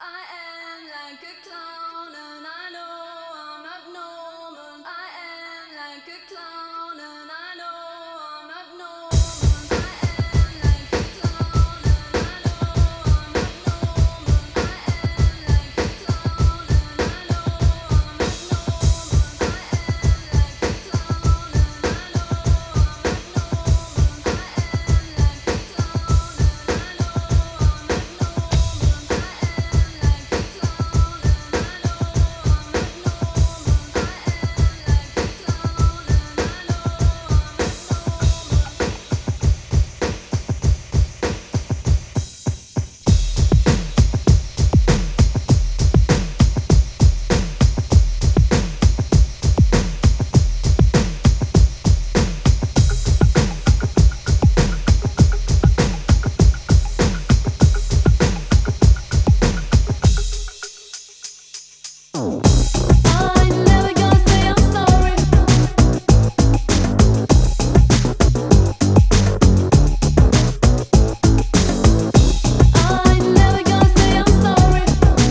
I am like a clown and I know I'm not normal. I am like a clown and I know I'm not normal. I am like a clown and I know I'm not normal. I am like a clown and I know I'm not normal. I am like a clown and I know I'm not normal. I am like a clown and I know I'm not normal. I am like a clown and I know I'm not normal. I am like a clown and I know I'm never gonna say I'm sorry. I'm never gonna say I'm sorry.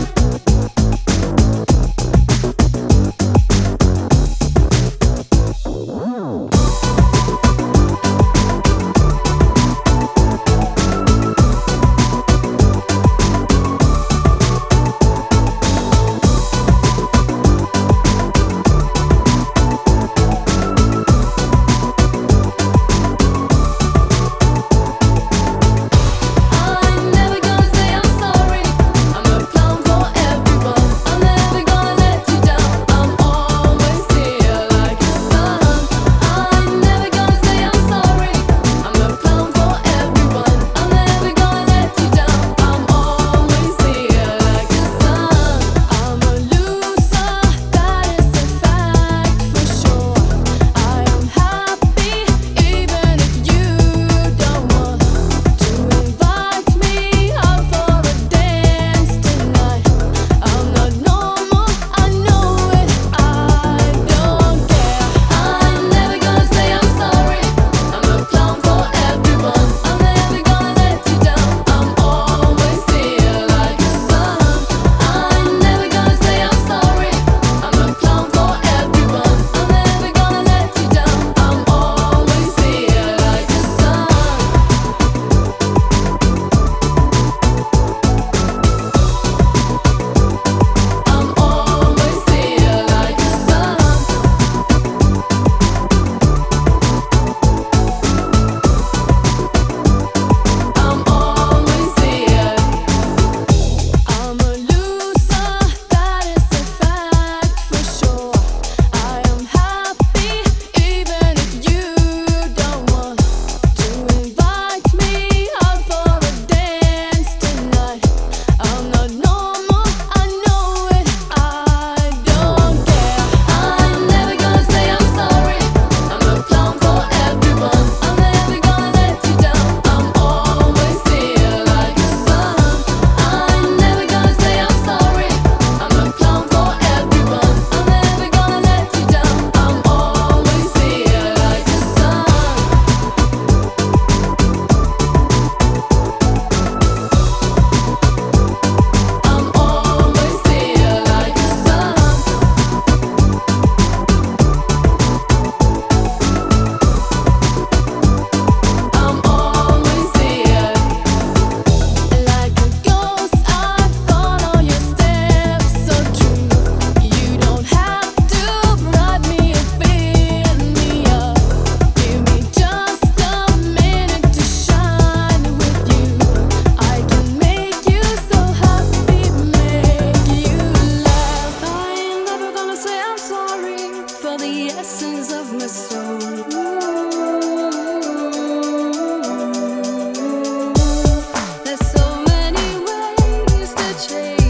I'm never gonna say I'm sorry. I'm a clown for everyone. I'm never gonna let you down. I'm always here like a sun. I'm never gonna say I'm sorry. I'm a clown for everyone. I'm never gonna let you down. I'm always here like a sun. I'm a loser, that is a fact for sure. I am happy even if you don't want to invite me out for a dance tonight. I'm not normal, I know it, I don't care. I'm never gonna say I'm sorry. I'm a clown for everyone. I'm never gonna let you down. I'm always here like a sun. I'm never gonna say I'm sorry. I'm a clown for everyone. I'm never gonna let you down. I'm always here like a sun. I'm always here like a sun. I'm always here. I'm a loser, that is a fact for sure. I am happy even if you don't want to invite me out for a dance tonight. I'm not normal, I know it, I don't care. I'm never gonna say I'm sorry. I'm a clown for everyone. I'm never gonna let you down. I'm always here like a sun. I'm never gonna say I'm sorry. I'm a clown for everyone. I'm never gonna let you down. I'm always here like a sun. I'm always here like a sun. I'm always here. Like a ghost, I follow your steps so true. You don't have to bribe me or fill me up. Give me just a minute to shine with you. I can make you so happy, make you laugh. I ain't never gonna say I'm sorry for the essence of my soul. There's so many ways to change.